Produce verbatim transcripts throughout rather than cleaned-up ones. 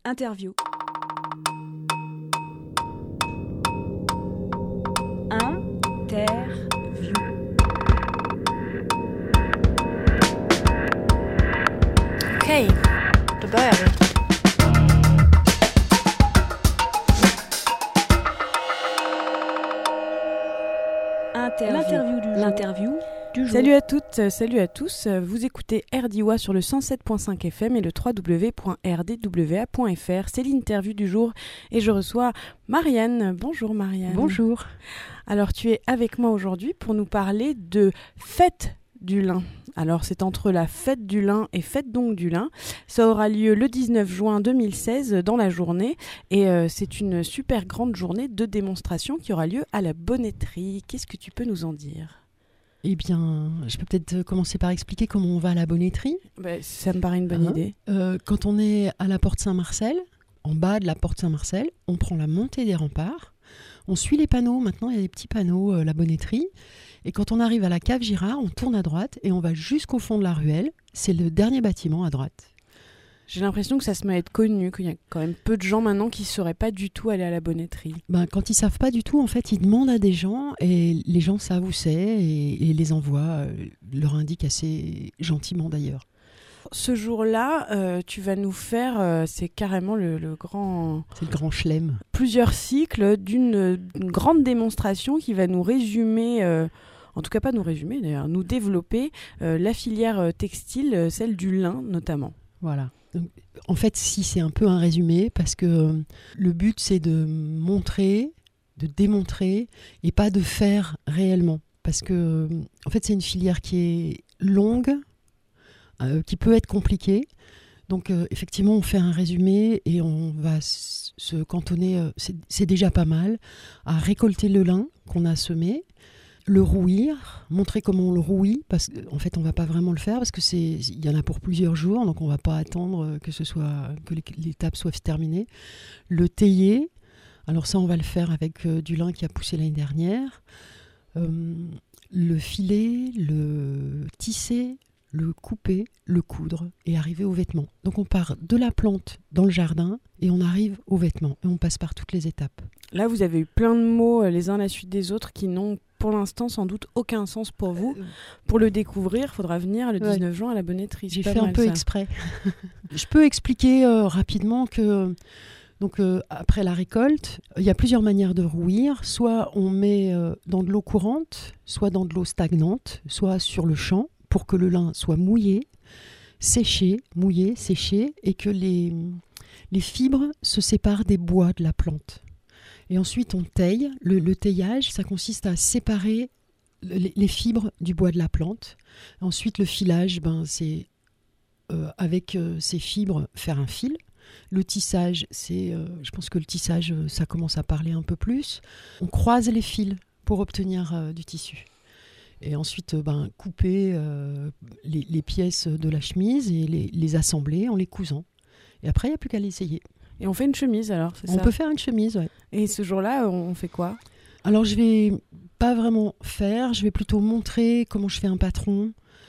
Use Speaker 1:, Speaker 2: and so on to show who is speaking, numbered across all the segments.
Speaker 1: Interview. Interview.
Speaker 2: Okej, då börjar vi.
Speaker 1: Interview.
Speaker 3: L'interview du jour.
Speaker 1: L'interview du jour.
Speaker 3: Salut à toutes, salut à tous. Vous écoutez R D I W A sur le cent sept virgule cinq F M et le w w w point r d w a point f r. C'est l'interview du jour et je reçois Marianne. Bonjour Marianne.
Speaker 1: Bonjour.
Speaker 3: Alors tu es avec moi aujourd'hui pour nous parler de Fête du lin. Alors c'est entre la Fête du lin et Fête donc du lin. Ça aura lieu le dix-neuf juin deux mille seize dans la journée et euh, c'est une super grande journée de démonstration qui aura lieu à la Bonneterie. Qu'est-ce que tu peux nous en dire ?
Speaker 4: Eh bien, je peux peut-être commencer par expliquer comment on va à la Bonneterie.
Speaker 3: Bah, ça me paraît une bonne
Speaker 4: Hein
Speaker 3: idée.
Speaker 4: Euh, quand on est à la porte Saint-Marcel, en bas de la porte Saint-Marcel, on prend la montée des remparts, on suit les panneaux. Maintenant, il y a des petits panneaux, euh, la Bonneterie. Et quand on arrive à la cave Girard, on tourne à droite et on va jusqu'au fond de la ruelle. C'est le dernier bâtiment à droite.
Speaker 3: J'ai l'impression que ça se met à être connu, qu'il y a quand même peu de gens maintenant qui ne sauraient pas du tout aller à la Bonneterie.
Speaker 4: Ben, quand ils ne savent pas du tout, en fait, ils demandent à des gens et les gens savent où c'est et, et les envoient, euh, leur indiquent assez gentiment d'ailleurs.
Speaker 3: Ce jour-là, euh, tu vas nous faire, euh, c'est carrément le, le grand...
Speaker 4: C'est le grand chelem.
Speaker 3: Plusieurs cycles d'une, d'une grande démonstration qui va nous résumer... Euh, en tout cas pas nous résumer d'ailleurs, nous développer euh, la filière euh, textile, euh, celle du lin notamment.
Speaker 4: Voilà. Donc, en fait, si c'est un peu un résumé, parce que euh, le but c'est de montrer, de démontrer et pas de faire réellement. Parce que euh, en fait c'est une filière qui est longue, euh, qui peut être compliquée. Donc euh, effectivement on fait un résumé et on va s- se cantonner, euh, c'est, c'est déjà pas mal, à récolter le lin qu'on a semé, le rouir, montrer comment on le rouille, parce qu'en fait on va pas vraiment le faire parce que c'est, il y en a pour plusieurs jours, donc on va pas attendre que ce soit que les- l'étape soit terminée. Le tailler, alors ça on va le faire avec euh, du lin qui a poussé l'année dernière. Euh, le filer, le tisser, le couper, le coudre et arriver aux vêtements. Donc on part de la plante dans le jardin et on arrive aux vêtements et on passe par toutes les étapes.
Speaker 3: Là, vous avez eu plein de mots euh, les uns à la suite des autres qui n'ont pour l'instant sans doute aucun sens pour vous. Pour le découvrir, il faudra venir le dix-neuf juin à la Bonneterie. C'est
Speaker 4: J'ai
Speaker 3: pas
Speaker 4: fait un
Speaker 3: mal,
Speaker 4: peu
Speaker 3: ça.
Speaker 4: exprès. Je peux expliquer euh, rapidement que donc, euh, après la récolte, il y a plusieurs manières de rouir. Soit on met euh, dans de l'eau courante, soit dans de l'eau stagnante, soit sur le champ pour que le lin soit mouillé, séché, mouillé, séché et que les, les fibres se séparent des bois de la plante. Et ensuite on taille. Le, le taillage, ça consiste à séparer les, les fibres du bois de la plante. Ensuite le filage, ben, c'est euh, avec euh, ces fibres faire un fil. Le tissage, c'est, euh, je pense que le tissage, euh, ça commence à parler un peu plus. On croise les fils pour obtenir euh, du tissu. Et ensuite, euh, ben, couper euh, les, les pièces de la chemise et les, les assembler en les cousant. Et après, il n'y a plus qu'à l'essayer.
Speaker 3: Et on fait une chemise alors, c'est
Speaker 4: On
Speaker 3: ça
Speaker 4: peut faire une chemise, ouais.
Speaker 3: Et ce jour-là, on fait quoi ?
Speaker 4: Alors, je vais pas vraiment faire, je vais plutôt montrer comment je fais un patron.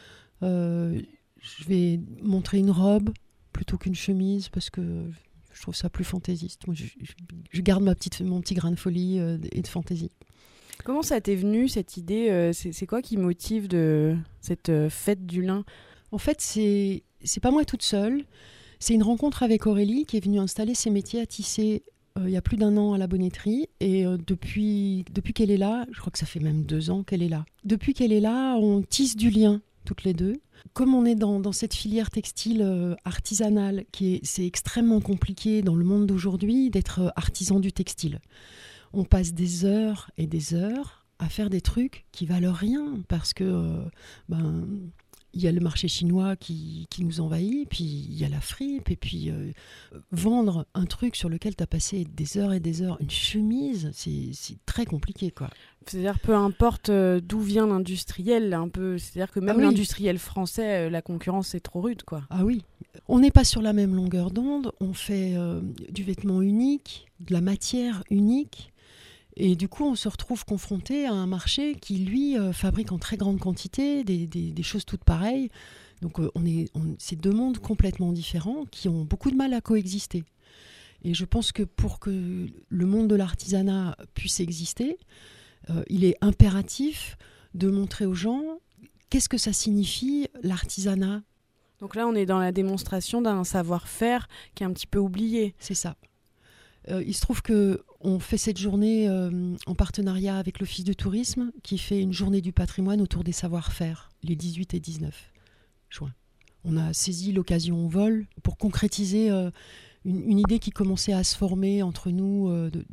Speaker 4: Euh, je vais montrer une robe plutôt qu'une chemise parce que je trouve ça plus fantaisiste. Moi, je, je- je garde ma petite, mon petit grain de folie euh, et de fantaisie.
Speaker 3: Comment ça t'est venu cette idée euh, c'est, c'est quoi qui motive de cette euh, fête du lin ?
Speaker 4: En fait, c'est c'est pas moi toute seule. C'est une rencontre avec Aurélie qui est venue installer ses métiers à tisser euh, il y a plus d'un an à la Bonneterie. Et euh, depuis, depuis qu'elle est là, je crois que ça fait même deux ans qu'elle est là. Depuis qu'elle est là, on tisse du lien toutes les deux. Comme on est dans, dans cette filière textile euh, artisanale, qui est, c'est extrêmement compliqué dans le monde d'aujourd'hui d'être euh, artisan du textile. On passe des heures et des heures à faire des trucs qui valent rien parce que euh, ben il y a le marché chinois qui, qui nous envahit, puis il y a la fripe, et puis euh, vendre un truc sur lequel tu as passé des heures et des heures, une chemise, c'est, c'est très compliqué, quoi.
Speaker 3: C'est-à-dire peu importe euh, d'où vient l'industriel, un peu. C'est-à-dire que même
Speaker 4: Ah oui.
Speaker 3: l'industriel français, euh, la concurrence est trop rude, quoi.
Speaker 4: Ah oui, on n'est pas sur la même longueur d'onde, on fait euh, du vêtement unique, de la matière unique, et du coup on se retrouve confronté à un marché qui lui euh, fabrique en très grande quantité des, des, des choses toutes pareilles. Donc euh, on est, on, c'est deux mondes complètement différents qui ont beaucoup de mal à coexister. Et je pense que pour que le monde de l'artisanat puisse exister, euh, il est impératif de montrer aux gens qu'est-ce que ça signifie l'artisanat.
Speaker 3: Donc là, on est dans la démonstration d'un savoir-faire qui est un petit peu oublié.
Speaker 4: C'est ça. Euh, il se trouve qu'on fait cette journée euh, en partenariat avec l'Office de tourisme qui fait une journée du patrimoine autour des savoir-faire, les dix-huit et dix-neuf juin. On a saisi l'occasion au vol pour concrétiser euh, une, une idée qui commençait à se former entre nous. Euh, de,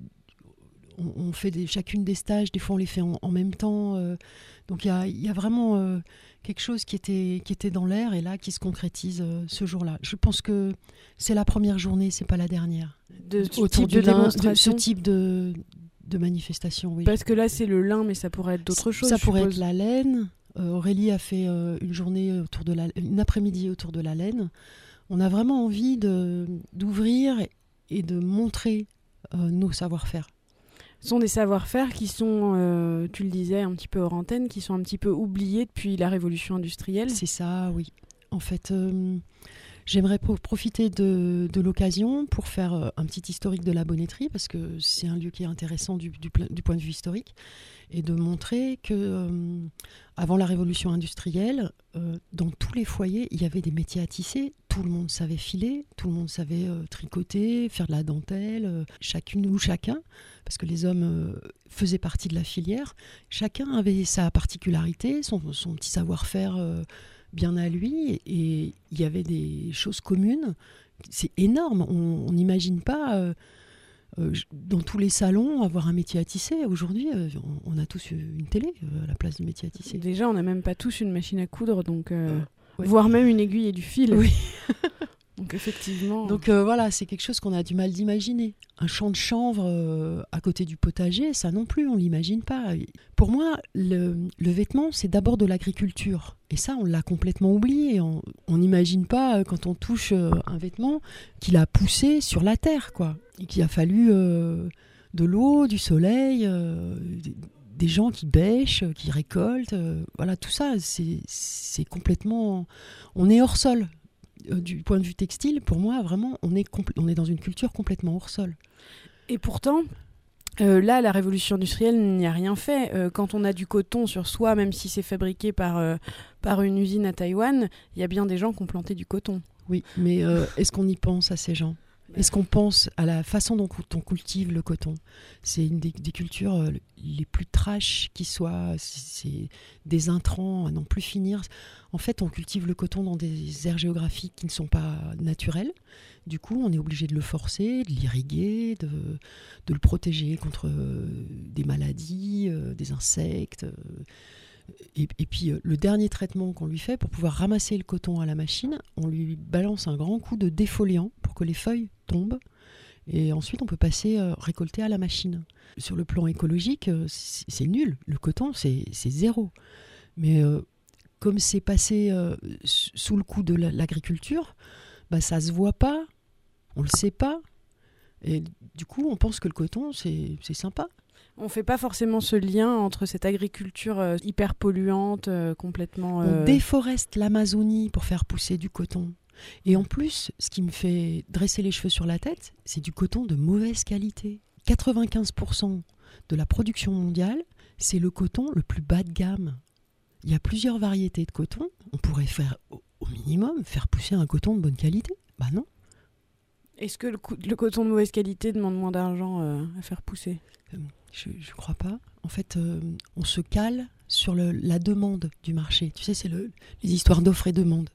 Speaker 4: on, on fait des, chacune des stages, des fois on les fait en, en même temps. Euh, donc il y a, y a vraiment euh, quelque chose qui était, qui était dans l'air et là qui se concrétise euh, ce jour-là. Je pense que c'est la première journée, c'est pas la dernière.
Speaker 3: De ce
Speaker 4: Autour
Speaker 3: type de
Speaker 4: du lin,
Speaker 3: démonstration.
Speaker 4: de ce type de, de manifestation, oui.
Speaker 3: Parce que là, c'est le lin, mais ça pourrait être d'autres choses.
Speaker 4: Ça
Speaker 3: je
Speaker 4: pourrait
Speaker 3: suppose.
Speaker 4: être la laine. Euh, Aurélie a fait euh, une journée autour de la, une après-midi autour de la laine. On a vraiment envie de, d'ouvrir et de montrer euh, nos savoir-faire.
Speaker 3: Ce sont des savoir-faire qui sont, euh, tu le disais un petit peu hors antenne, qui sont un petit peu oubliés depuis la révolution industrielle.
Speaker 4: C'est ça, oui. En fait, euh, j'aimerais pro- profiter de, de l'occasion pour faire euh, un petit historique de la bonneterie, parce que c'est un lieu qui est intéressant du, du, pla- du point de vue historique, et de montrer que euh, avant la révolution industrielle, euh, dans tous les foyers, il y avait des métiers à tisser. Tout le monde savait filer, tout le monde savait euh, tricoter, faire de la dentelle, euh, chacune ou chacun, parce que les hommes euh, faisaient partie de la filière. Chacun avait sa particularité, son, son petit savoir-faire euh, bien à lui, et il y avait des choses communes. C'est énorme, on n'imagine pas... Euh, Euh, dans tous les salons, avoir un métier à tisser. Aujourd'hui, euh, on, on a tous une télé euh, à la place du métier à tisser.
Speaker 3: Déjà, on n'a même pas tous une machine à coudre, donc euh,
Speaker 4: Euh, ouais.
Speaker 3: voire même une aiguille et du fil.
Speaker 4: Oui.
Speaker 3: Donc effectivement.
Speaker 4: Donc euh, voilà, c'est quelque chose qu'on a du mal d'imaginer. Un champ de chanvre euh, à côté du potager, ça non plus, on l'imagine pas. Pour moi, le, le vêtement, c'est d'abord de l'agriculture. Et ça, on l'a complètement oublié. On n'imagine pas, euh, quand on touche euh, un vêtement, qu'il a poussé sur la terre, quoi. Et qu'il a fallu euh, de l'eau, du soleil, euh, des, des gens qui bêchent, qui récoltent. Euh, voilà, tout ça, c'est, c'est complètement... On est hors sol. Du point de vue textile, pour moi, vraiment, on est, compl- on est dans une culture complètement hors sol.
Speaker 3: Et pourtant, euh, là, la révolution industrielle n'y a rien fait. Euh, quand on a du coton sur soi, même si c'est fabriqué par, euh, par une usine à Taïwan, il y a bien des gens qui ont planté du coton.
Speaker 4: Oui, mais euh, est-ce qu'on y pense à ces gens ? Est-ce qu'on pense à la façon dont on cultive le coton ? C'est une des, des cultures euh, les plus trash qui soient. C'est, c'est des intrants à n'en plus finir. En fait, on cultive le coton dans des aires géographiques qui ne sont pas naturelles. Du coup, on est obligé de le forcer, de l'irriguer, de, de le protéger contre euh, des maladies, euh, des insectes. Euh, et, et puis, euh, le dernier traitement qu'on lui fait, pour pouvoir ramasser le coton à la machine, on lui balance un grand coup de défoliant pour que les feuilles tombent. Et ensuite, on peut passer euh, récolter à la machine. Sur le plan écologique, euh, c'est, c'est nul. Le coton, c'est, c'est zéro. Mais euh, comme c'est passé euh, sous le coup de la, l'agriculture, bah, ça se voit pas, on le sait pas. Et du coup, on pense que le coton, c'est, c'est sympa.
Speaker 3: On ne fait pas forcément ce lien entre cette agriculture euh, hyper polluante, euh, complètement... Euh...
Speaker 4: On déforeste l'Amazonie pour faire pousser du coton. Et en plus, ce qui me fait dresser les cheveux sur la tête, c'est du coton de mauvaise qualité. quatre-vingt-quinze pour cent de la production mondiale, c'est le coton le plus bas de gamme. Il y a plusieurs variétés de coton. On pourrait faire, au minimum, faire pousser un coton de bonne qualité. Bah non.
Speaker 3: Est-ce que le, co- le coton de mauvaise qualité demande moins d'argent euh, à faire pousser ?
Speaker 4: euh, Je ne crois pas. En fait, euh, on se cale sur le, la demande du marché. Tu sais, c'est le, les histoires d'offres et demande.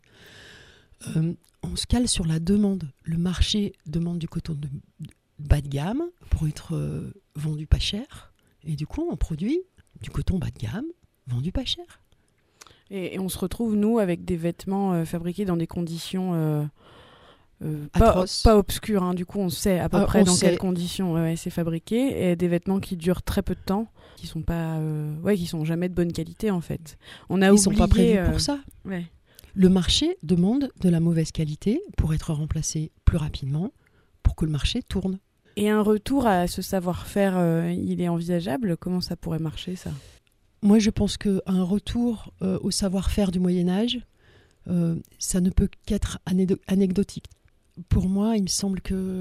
Speaker 4: Euh, on se cale sur la demande. Le marché demande du coton de, de bas de gamme pour être euh, vendu pas cher. Et du coup, on produit du coton bas de gamme vendu pas cher.
Speaker 3: Et, et on se retrouve, nous, avec des vêtements euh, fabriqués dans des conditions euh, euh, pas,
Speaker 4: Atroces.
Speaker 3: pas obscures. Hein. Du coup, on sait à peu
Speaker 4: Ah,
Speaker 3: près
Speaker 4: on
Speaker 3: dans
Speaker 4: sait.
Speaker 3: quelles conditions ouais, c'est fabriqué. Et des vêtements qui durent très peu de temps, qui sont pas, euh, ouais, qui sont jamais de bonne qualité, en fait. On a
Speaker 4: Ils
Speaker 3: oublié,
Speaker 4: sont pas prévus
Speaker 3: euh,
Speaker 4: pour ça.
Speaker 3: Ouais.
Speaker 4: Le marché demande de la mauvaise qualité pour être remplacé plus rapidement, pour que le marché tourne.
Speaker 3: Et un retour à ce savoir-faire, euh, il est envisageable ? Comment ça pourrait marcher, ça ?
Speaker 4: Moi, je pense qu'un retour euh, au savoir-faire du Moyen-Âge, euh, ça ne peut qu'être anédo- anecdotique. Pour moi, il me semble que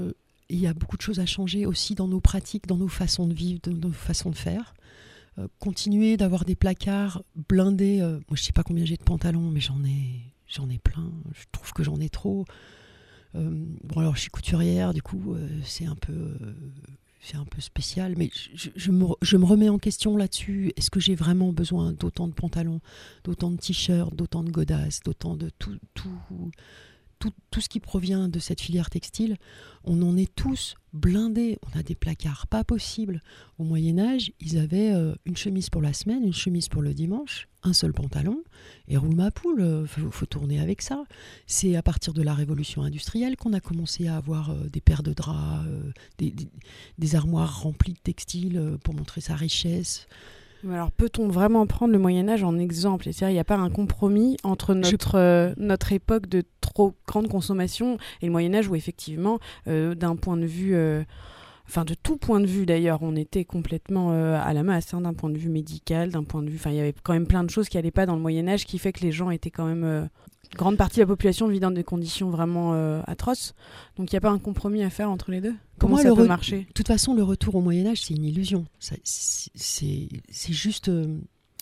Speaker 4: il y a beaucoup de choses à changer aussi dans nos pratiques, dans nos façons de vivre, dans nos façons de faire. Euh, continuer d'avoir des placards blindés. Euh, moi, je ne sais pas combien j'ai de pantalons, mais j'en ai, j'en ai plein. Je trouve que j'en ai trop. Euh, bon, alors, je suis couturière, du coup, euh, c'est un peu... Euh, c'est un peu spécial, mais je, je, me, je me remets en question là-dessus. Est-ce que j'ai vraiment besoin d'autant de pantalons, d'autant de t-shirts, d'autant de godasses, d'autant de tout, tout, tout, tout ce qui provient de cette filière textile? On en est tous blindés. On a des placards pas possibles. Au Moyen-Âge, ils avaient euh, une chemise pour la semaine, une chemise pour le dimanche, un seul pantalon, et roule ma poule, il euh, faut, faut tourner avec ça. C'est à partir de la révolution industrielle qu'on a commencé à avoir euh, des paires de draps, euh, des, des, des armoires remplies de textiles euh, pour montrer sa richesse.
Speaker 3: Alors, peut-on vraiment prendre le Moyen-Âge en exemple? C'est-à-dire, il n'y a pas un compromis entre notre, Je... euh, notre époque de trop grande consommation et le Moyen-Âge où, effectivement, euh, d'un point de vue... Euh, enfin, de tout point de vue, d'ailleurs, on était complètement euh, à la masse, hein, d'un point de vue médical, d'un point de vue... Enfin, il y avait quand même plein de choses qui n'allaient pas dans le Moyen-Âge, qui fait que les gens étaient quand même... Euh, grande partie de la population vit dans des conditions vraiment euh, atroces. Donc, il n'y a pas un compromis à faire entre les deux? Comment
Speaker 4: moi,
Speaker 3: ça peut
Speaker 4: re...
Speaker 3: marcher?
Speaker 4: De toute façon, le retour au Moyen-Âge, c'est une illusion. Ça, c'est, c'est, c'est juste euh,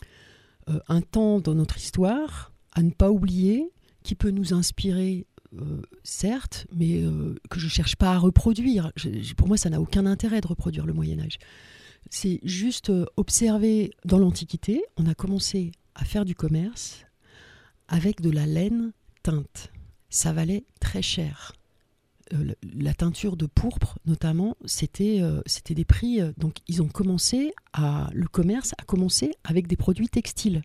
Speaker 4: euh, un temps dans notre histoire à ne pas oublier, qui peut nous inspirer, euh, certes, mais euh, que je ne cherche pas à reproduire. Je, je, pour moi, ça n'a aucun intérêt de reproduire le Moyen-Âge. C'est juste euh, observer dans l'Antiquité, on a commencé à faire du commerce avec de la laine teinte. Ça valait très cher. Euh, la teinture de pourpre, notamment, c'était, euh, c'était des prix... Euh, donc, ils ont commencé à... Le commerce a commencé avec des produits textiles.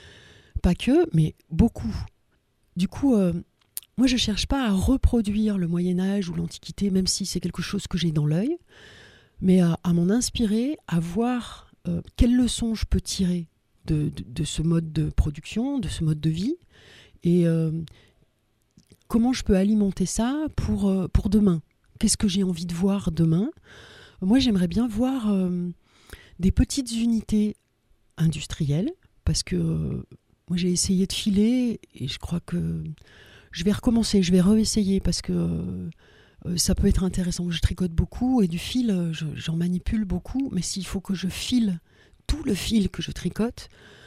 Speaker 4: Pas que, mais beaucoup. Du coup, euh, moi, je ne cherche pas à reproduire le Moyen-Âge ou l'Antiquité, même si c'est quelque chose que j'ai dans l'œil, mais à, à m'en inspirer, à voir euh, quelles leçons je peux tirer de, de, de ce mode de production, de ce mode de vie, et euh, comment je peux alimenter ça pour, euh, pour demain. Qu'est-ce que j'ai envie de voir demain? Moi, j'aimerais bien voir euh, des petites unités industrielles, parce que euh, moi, j'ai essayé de filer, et je crois que je vais recommencer, je vais réessayer, parce que euh, ça peut être intéressant. Je tricote beaucoup, et du fil, je, j'en manipule beaucoup, mais s'il faut que je file tout le fil que je tricote,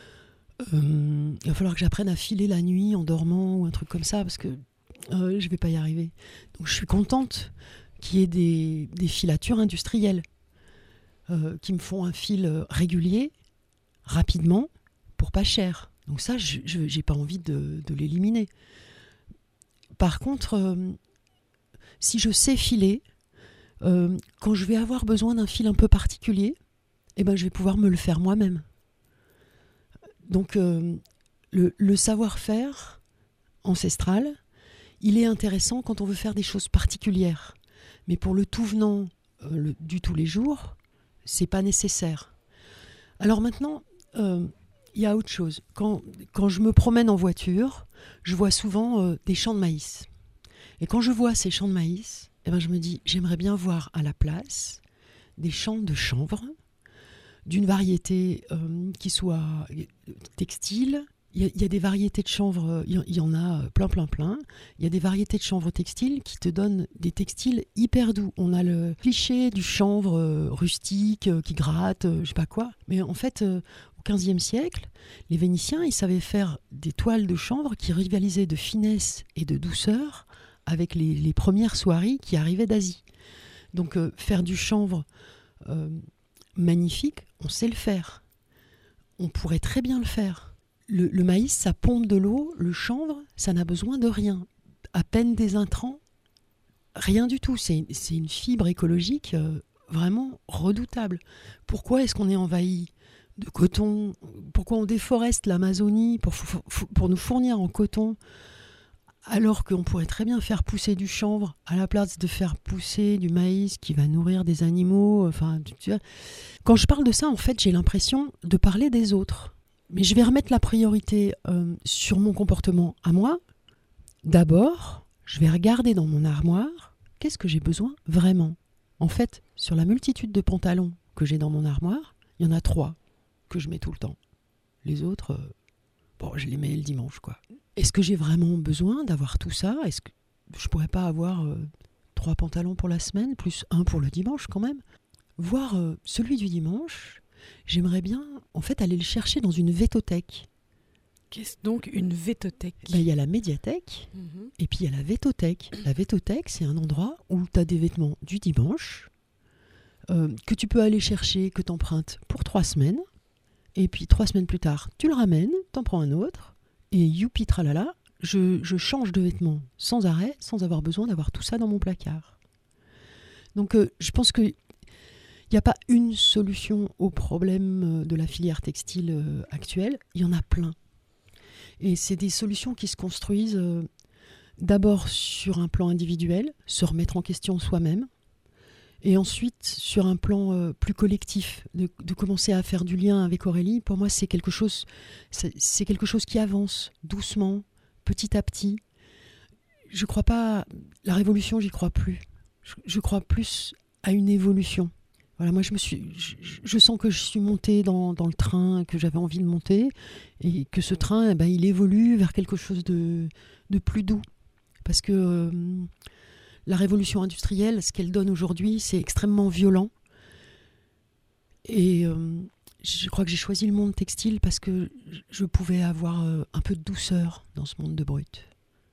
Speaker 4: Euh, il va falloir que j'apprenne à filer la nuit en dormant ou un truc comme ça, parce que euh, je vais pas y arriver. Donc je suis contente qu'il y ait des, des filatures industrielles euh, qui me font un fil régulier, rapidement, pour pas cher. Donc ça, je, je j'ai pas envie de, de l'éliminer. Par contre, euh, si je sais filer, euh, quand je vais avoir besoin d'un fil un peu particulier, eh ben, je vais pouvoir me le faire moi-même. Donc, euh, le, le savoir-faire ancestral, il est intéressant quand on veut faire des choses particulières. Mais pour le tout venant euh, le, du tous les jours, c'est pas nécessaire. Alors maintenant, euh, il y a autre chose. Quand, quand je me promène en voiture, je vois souvent euh, des champs de maïs. Et quand je vois ces champs de maïs, eh ben, je me dis, j'aimerais bien voir à la place des champs de chanvre, d'une variété euh, qui soit textile. Il y, y a des variétés de chanvre, il y, y en a plein, plein, plein. Il y a des variétés de chanvre textile qui te donnent des textiles hyper doux. On a le cliché du chanvre euh, rustique euh, qui gratte, euh, je sais pas quoi. Mais en fait, euh, au quinzième siècle, les Vénitiens, ils savaient faire des toiles de chanvre qui rivalisaient de finesse et de douceur avec les, les premières soieries qui arrivaient d'Asie. Donc, euh, faire du chanvre euh, magnifique, on sait le faire. On pourrait très bien le faire. Le, le maïs, ça pompe de l'eau. Le chanvre, ça n'a besoin de rien. À peine des intrants, rien du tout. C'est, c'est une fibre écologique euh, vraiment redoutable. Pourquoi est-ce qu'on est envahi de coton? Pourquoi on déforeste l'Amazonie pour, pour nous fournir en coton, alors qu'on pourrait très bien faire pousser du chanvre à la place de faire pousser du maïs qui va nourrir des animaux. Enfin, tu vois. Quand je parle de ça, en fait, j'ai l'impression de parler des autres. Mais je vais remettre la priorité euh, sur mon comportement à moi. D'abord, je vais regarder dans mon armoire, qu'est-ce que j'ai besoin vraiment? En fait, sur la multitude de pantalons que j'ai dans mon armoire, il y en a trois que je mets tout le temps. Les autres, euh, bon, je les mets le dimanche, quoi. Est-ce que j'ai vraiment besoin d'avoir tout ça? Est-ce que je pourrais pas avoir euh, trois pantalons pour la semaine, plus un pour le dimanche quand même. Voir euh, celui du dimanche, j'aimerais bien en fait aller le chercher dans une vétothèque.
Speaker 3: Qu'est-ce donc une vétothèque?
Speaker 4: Ben, il y a la médiathèque
Speaker 3: Mhm.
Speaker 4: et puis il y a la vétothèque. La vétothèque, c'est un endroit où tu as des vêtements du dimanche euh, que tu peux aller chercher, que tu empruntes pour trois semaines. Et puis trois semaines plus tard, tu le ramènes, t'en prends un autre. Et youpi tralala, je, je change de vêtements sans arrêt, sans avoir besoin d'avoir tout ça dans mon placard. Donc euh, je pense que il n'y a pas une solution au problème de la filière textile euh, actuelle, il y en a plein. Et c'est des solutions qui se construisent euh, d'abord sur un plan individuel, se remettre en question soi-même, et ensuite sur un plan euh, plus collectif, de, de commencer à faire du lien avec Aurélie. Pour moi, c'est quelque chose, c'est, c'est quelque chose qui avance doucement, petit à petit. Je crois pas, la révolution, j'y crois plus. Je, je crois plus à une évolution. Voilà, moi, je me suis, je, je sens que je suis montée dans, dans le train que j'avais envie de monter et que ce train, eh ben, il évolue vers quelque chose de, de plus doux. Parce que euh, la révolution industrielle, ce qu'elle donne aujourd'hui, c'est extrêmement violent. Et euh, je crois que j'ai choisi le monde textile parce que je pouvais avoir euh, un peu de douceur dans ce monde de brut.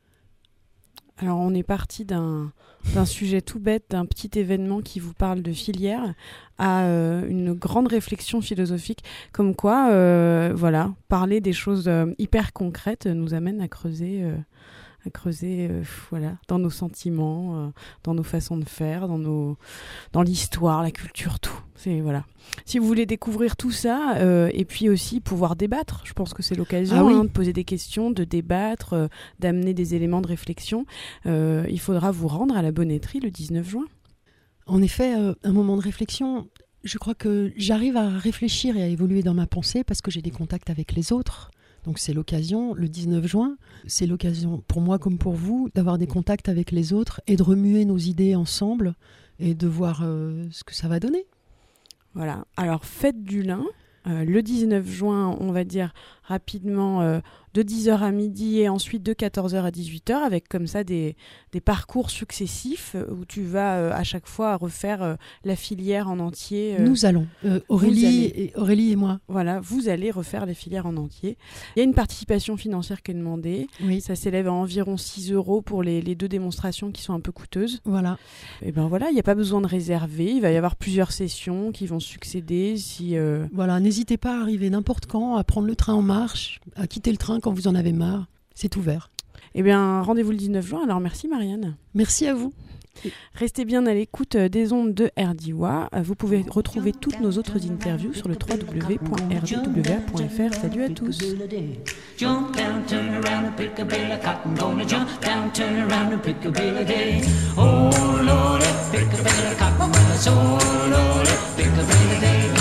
Speaker 3: Alors on est parti d'un, d'un sujet tout bête, d'un petit événement qui vous parle de filière, à euh, une grande réflexion philosophique, comme quoi, euh, voilà, parler des choses euh, hyper concrètes nous amène à creuser, euh, à creuser, euh, voilà, dans nos sentiments, euh, dans nos façons de faire, dans nos, dans l'histoire, la culture, tout. C'est voilà. Si vous voulez découvrir tout ça, euh, et puis aussi pouvoir débattre, je pense que c'est l'occasion
Speaker 4: ah oui.
Speaker 3: hein, de poser des questions, de débattre, euh, d'amener des éléments de réflexion. Euh, il faudra vous rendre à la Bonneterie le dix-neuf juin.
Speaker 4: En effet, euh, un moment de réflexion. Je crois que j'arrive à réfléchir et à évoluer dans ma pensée parce que j'ai des contacts avec les autres. Donc c'est l'occasion, le dix-neuf juin, c'est l'occasion pour moi comme pour vous d'avoir des contacts avec les autres et de remuer nos idées ensemble et de voir euh, ce que ça va donner.
Speaker 3: Voilà, alors fête du lin, euh, le dix-neuf juin, on va dire rapidement euh, de dix heures à midi et ensuite de quatorze heures à dix-huit heures avec comme ça des, des parcours successifs où tu vas euh, à chaque fois refaire euh, la filière en entier. Euh,
Speaker 4: Nous allons, euh, Aurélie,
Speaker 3: allez.
Speaker 4: et, Aurélie et moi.
Speaker 3: Voilà, vous allez refaire les filières en entier. Il y a une participation financière qui est demandée.
Speaker 4: Oui.
Speaker 3: Ça s'élève à environ six euros pour les, les deux démonstrations qui sont un peu coûteuses.
Speaker 4: Voilà.
Speaker 3: Et ben voilà, il n'y a pas besoin de réserver. Il va y avoir plusieurs sessions qui vont succéder. Si, euh...
Speaker 4: Voilà, n'hésitez pas à arriver n'importe quand, à prendre le train en marche, à quitter le train quand vous en avez marre. C'est ouvert.
Speaker 3: Eh bien, rendez-vous le dix-neuf juin. Alors, merci Marianne.
Speaker 4: Merci à vous.
Speaker 3: Restez bien à l'écoute des ondes de R D W A. Vous pouvez retrouver toutes nos autres interviews sur le w w w point r d w a point f r. Salut à tous.
Speaker 5: Jump down, turn around and pick a bale of cotton. Gonna jump down, turn around and pick a bale of day. Oh Lord, pick a bale of cotton. So Lord, pick a bale of day.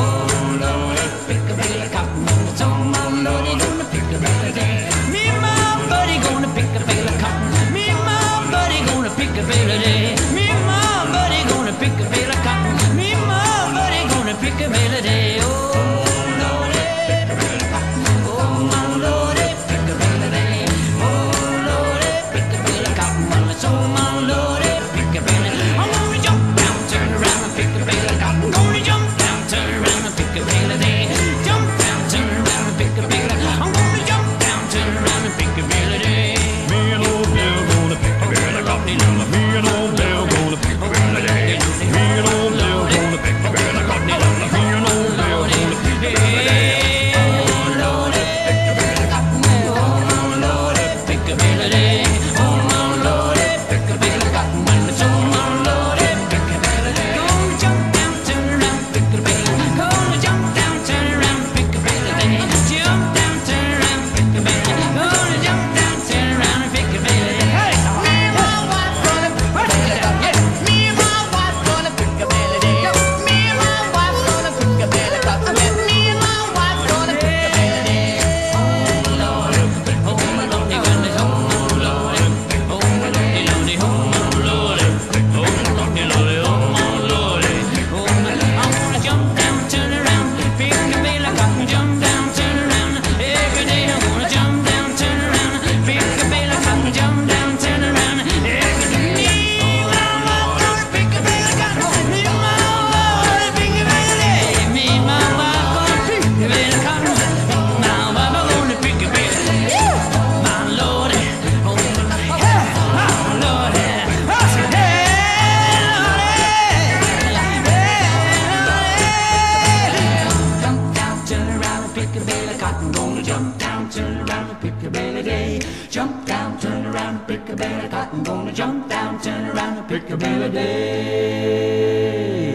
Speaker 5: Oh Lord, pick a bale of cotton. So my Lord, gonna pick a bale of day. Me and my buddy gonna pick a bale of cotton. Me and my buddy gonna pick a bale of day. Me and my buddy gonna pick a bale of cotton. Me and my buddy gonna pick a bale of day. Oh Lord, pick a bale of cotton. Oh my Lord, pick a bale of day. Oh Lord, pick a bale of cotton. So my Lord, pick a bale of day. I'm gonna jump down, turn around and pick a bale of cotton. Gonna jump down, turn around and pick a bale of day. Jump down, turn around and pick a bale of day. I'm gonna jump down, turn around and pick a bale of day. Me and old Bill gonna pick a bale of cotton. Me and old Bill gonna pick a bale of day. around and pick a bale of cotton. Gonna jump down, turn around and pick a bale of day.